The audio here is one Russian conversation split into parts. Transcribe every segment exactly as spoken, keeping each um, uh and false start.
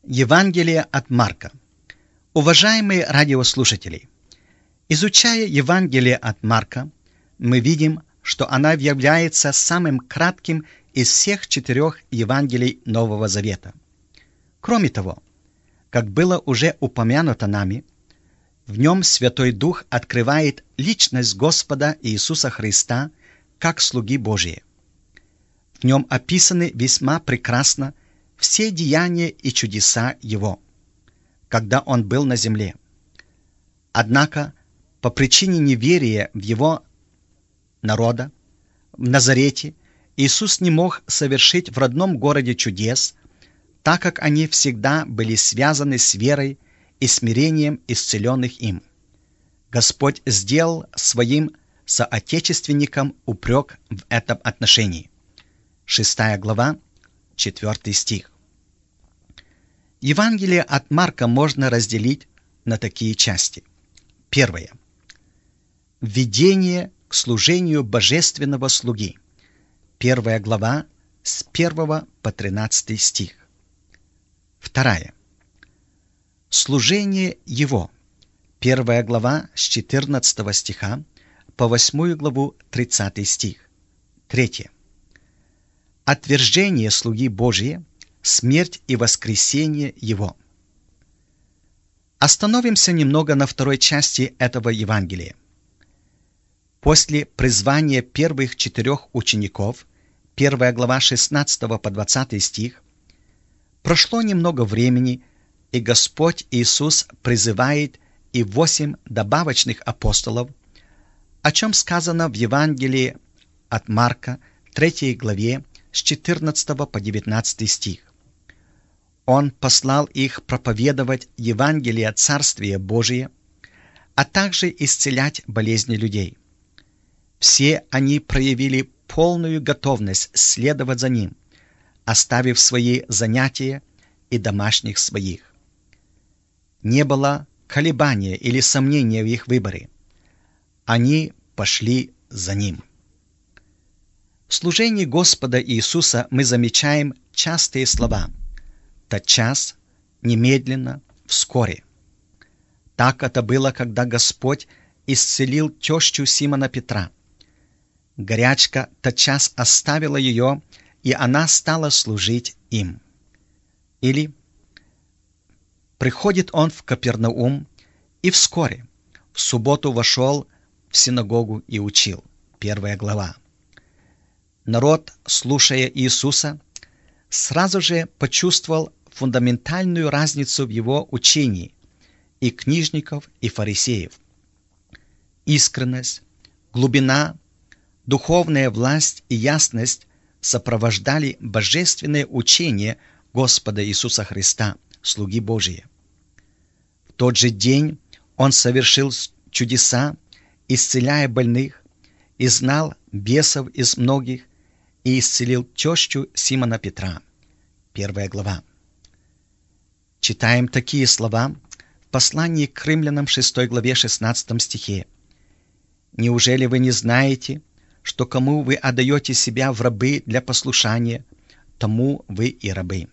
Евангелие от Марка. Уважаемые радиослушатели, изучая Евангелие от Марка, мы видим, что она является самым кратким из всех четырех Евангелий Нового Завета. Кроме того, как было уже упомянуто нами, в нем Святой Дух открывает личность Господа Иисуса Христа как слуги Божие. В нем описаны весьма прекрасно все деяния и чудеса Его, когда Он был на земле. Однако, по причине неверия в Его народа, в Назарете, Иисус не мог совершить в родном городе чудес, так как они всегда были связаны с верой и смирением исцеленных им. Господь сделал своим соотечественникам упрек в этом отношении. Шестая глава, четвертый стих. Евангелие от Марка можно разделить на такие части. Первое. Введение к служению божественного слуги. Первая глава с первого по тринадцатый стих. Вторая. Служение Его. Первая глава с четырнадцатого стиха по восьмую главу тридцатый стих. Третье. Отвержение слуги Божия, смерть и воскресение Его. Остановимся немного на второй части этого Евангелия. После призвания первых четырех учеников, первая глава шестнадцатого по двадцатый стих, прошло немного времени, и Господь Иисус призывает и восемь добавочных апостолов, о чем сказано в Евангелии от Марка, третьей главе, с четырнадцатого по девятнадцатый стих. Он послал их проповедовать Евангелие Царствия Божия, а также исцелять болезни людей. Все они проявили полную готовность следовать за Ним, оставив свои занятия и домашних своих. Не было колебания или сомнения в их выборе. Они пошли за Ним. В служении Господа Иисуса мы замечаем частые слова «тотчас», «немедленно», «вскоре». Так это было, когда Господь исцелил тещу Симона Петра. Горячка тотчас оставила ее, и она стала служить им. Или приходит он в Капернаум, и вскоре, в субботу вошел в синагогу и учил. Первая глава. Народ, слушая Иисуса, сразу же почувствовал фундаментальную разницу в его учении и книжников, и фарисеев. Искренность, глубина, духовная власть и ясность сопровождали божественное учение Господа Иисуса Христа, слуги Божия. В тот же день Он совершил чудеса, исцеляя больных, изгнал бесов из многих и исцелил тещу Симона Петра. Первая глава. Читаем такие слова в послании к римлянам шестой главе шестнадцатом стихе. «Неужели вы не знаете, что кому вы отдаете себя в рабы для послушания, тому вы и рабы?»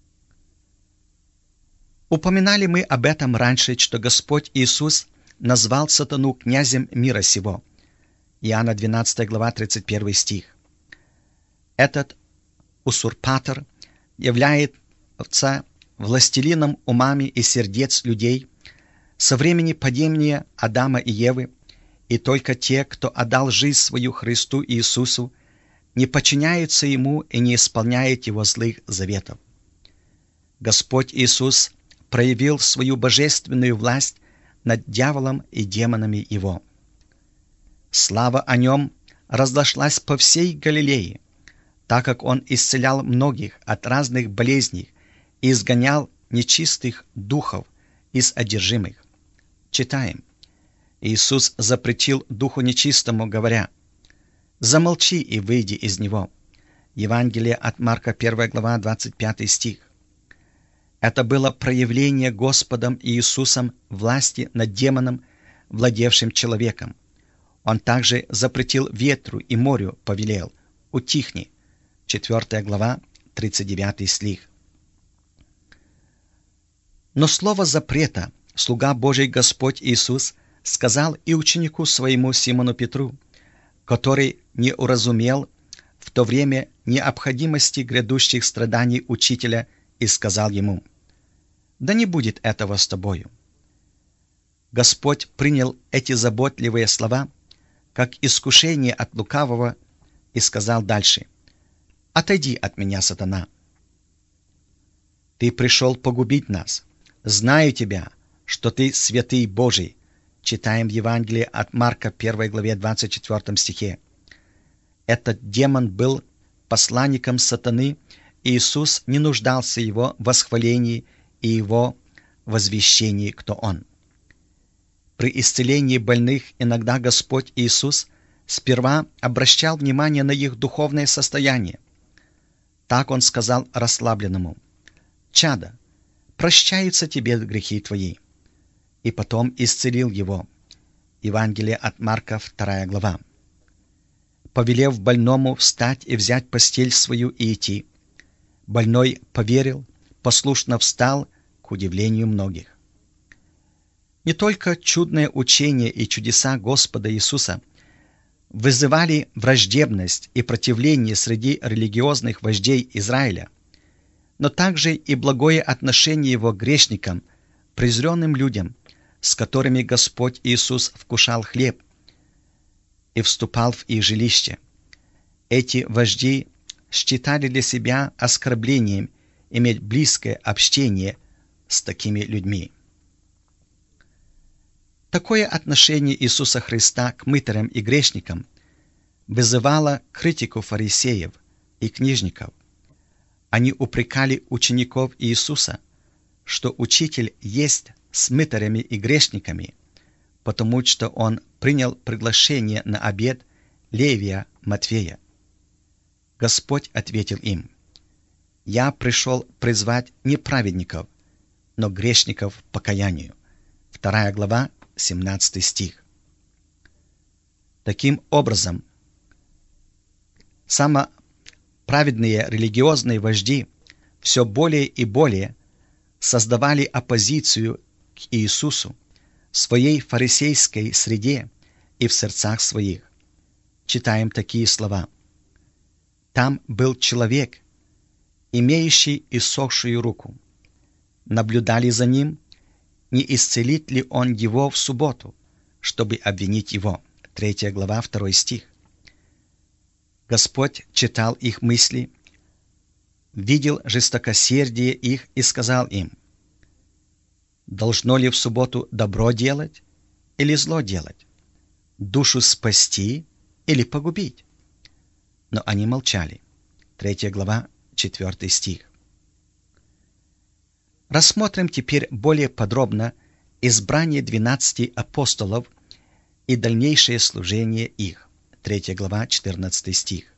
Упоминали мы об этом раньше, что Господь Иисус назвал сатану князем мира сего. Иоанна двенадцатая глава тридцать первый стих. Этот узурпатор является властелином умами и сердец людей со времени падения Адама и Евы, и только те, кто отдал жизнь свою Христу Иисусу, не подчиняются Ему и не исполняют Его злых заветов. Господь Иисус проявил свою божественную власть над дьяволом и демонами его. Слава о Нем разошлась по всей Галилее, так как Он исцелял многих от разных болезней и изгонял нечистых духов из одержимых. Читаем. Иисус запретил духу нечистому, говоря: «Замолчи и выйди из него». Евангелие от Марка, первая глава, двадцать пятый стих. Это было проявление Господом Иисусом власти над демоном, владевшим человеком. Он также запретил ветру и морю, повелел: «Утихни». Четвертая глава, тридцать девятый стих. Но слово запрета слуга Божий Господь Иисус сказал и ученику своему Симону Петру, который не уразумел в то время необходимости грядущих страданий Учителя, и сказал ему: «Да не будет этого с тобою». Господь принял эти заботливые слова как искушение от лукавого и сказал дальше: «Отойди от меня, сатана. Ты пришел погубить нас. Знаю тебя, что ты святый Божий». Читаем в Евангелии от Марка, первой главе, двадцать четвёртом стихе. Этот демон был посланником сатаны, и Иисус не нуждался в его восхвалении и его возвещении, кто он. При исцелении больных иногда Господь Иисус сперва обращал внимание на их духовное состояние. Так Он сказал расслабленному: «Чадо, прощаются тебе грехи твои», и потом исцелил его. Евангелие от Марка, вторая глава. Повелев больному встать и взять постель свою и идти, больной поверил, послушно встал, к удивлению многих. Не только чудное учение и чудеса Господа Иисуса вызывали враждебность и противление среди религиозных вождей Израиля, но также и благое отношение Его к грешникам, презренным людям, с которыми Господь Иисус вкушал хлеб и вступал в их жилище. Эти вожди считали для себя оскорблением иметь близкое общение с такими людьми. Такое отношение Иисуса Христа к мытарям и грешникам вызывало критику фарисеев и книжников. Они упрекали учеников Иисуса, что Учитель есть с мытарями и грешниками, потому что Он принял приглашение на обед Левия Матфея. Господь ответил им: «Я пришел призвать не праведников, но грешников к покаянию». Вторая глава, семнадцатый стих. Таким образом, самоправедные религиозные вожди все более и более создавали оппозицию к Иисусу в своей фарисейской среде и в сердцах своих. Читаем такие слова: «Там был человек, имеющий иссохшую руку. Наблюдали за ним, не исцелит ли он его в субботу, чтобы обвинить его». Третья глава, второй стих. Господь читал их мысли, видел жестокосердие их и сказал им: «Должно ли в субботу добро делать или зло делать? Душу спасти или погубить?» Но они молчали. Третья глава, четвертый стих. Рассмотрим теперь более подробно избрание двенадцати апостолов и дальнейшее служение их. Третья глава, четырнадцатый стих.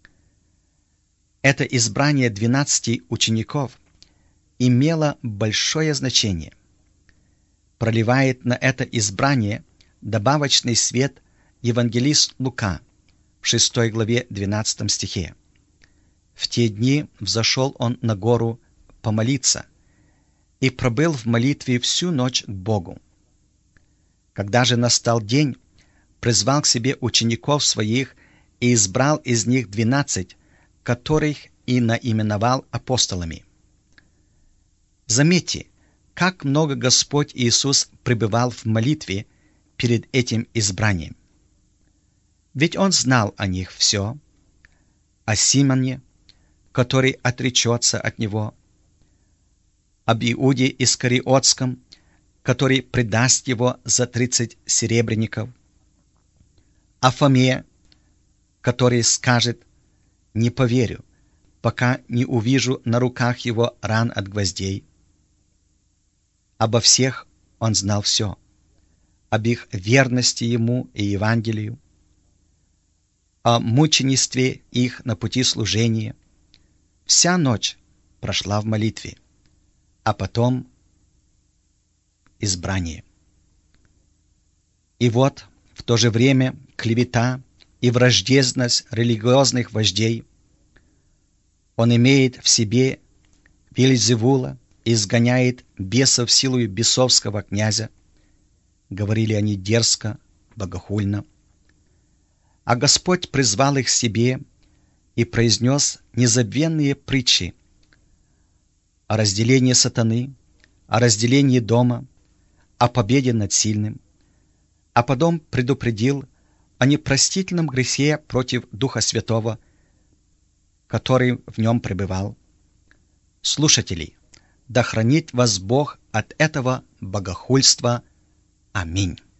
Это избрание двенадцати учеников имело большое значение. Проливает на это избрание добавочный свет евангелист Лука в шестой главе двенадцатом стихе. «В те дни взошел он на гору помолиться и пробыл в молитве всю ночь к Богу. Когда же настал день, призвал к себе учеников своих и избрал из них двенадцать, которых и наименовал апостолами». Заметьте, как много Господь Иисус пребывал в молитве перед этим избранием. Ведь Он знал о них все: о Симоне, который отречется от Него, об Иуде Искариотском, который предаст Его за тридцать серебряников, о Фоме, который скажет: «Не поверю, пока не увижу на руках его ран от гвоздей». Обо всех Он знал все: об их верности Ему и Евангелию, о мученичестве их на пути служения. Вся ночь прошла в молитве, а потом избрание. И вот в то же время клевета и враждебность религиозных вождей. Он имеет в себе Вельзевула изгоняет бесов силою бесовского князя. Говорили они дерзко, богохульно. А Господь призвал их к себе и произнес незабвенные притчи о разделении сатаны, о разделении дома, о победе над сильным, а потом предупредил о непростительном грехе против Духа Святого, который в нем пребывал. Слушатели, да хранит вас Бог от этого богохульства. Аминь.